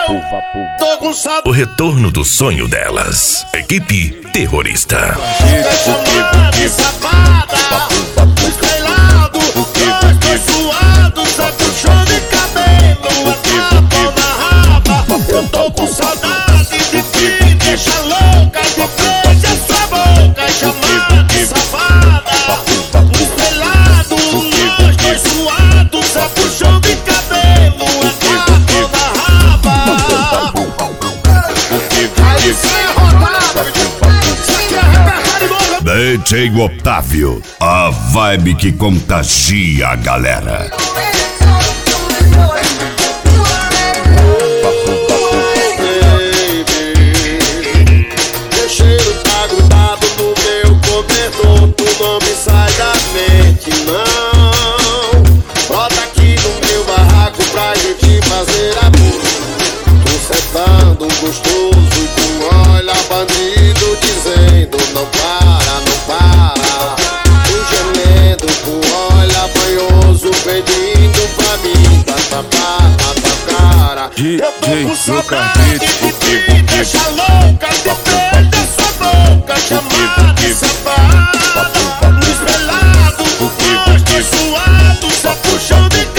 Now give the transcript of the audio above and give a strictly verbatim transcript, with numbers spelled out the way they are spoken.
Tô com saudade. O retorno do sonho delas. Equipe Terrorista. Estrelado, nós dois suados, só puxão de cabelo, atrapalhou na raba. Eu tô com saudade de ti, deixa louca, de frente a sua boca, chamada safada. Estrelado, nós dois suados, só puxão de cabelo, atrapalhou na raba. Aí cê é rodado, isso aqui é repertório novo. D J Otávio, a vibe que contagia a galera. Teu cheiro tá grudado no meu cobertor, tu não me sai da mente, não. Brota aqui no meu barraco pra gente fazer amor. Tô sentando gostoso com olha bandido dizendo não para, não para. Tô gemendo com olha banhoso pedindo pra mim tapar na tua cara. Eu tô com saudade de ti, deixa louca, de frente a sua boca, chamada safada. No estrelado, nós dois suados, só puxão de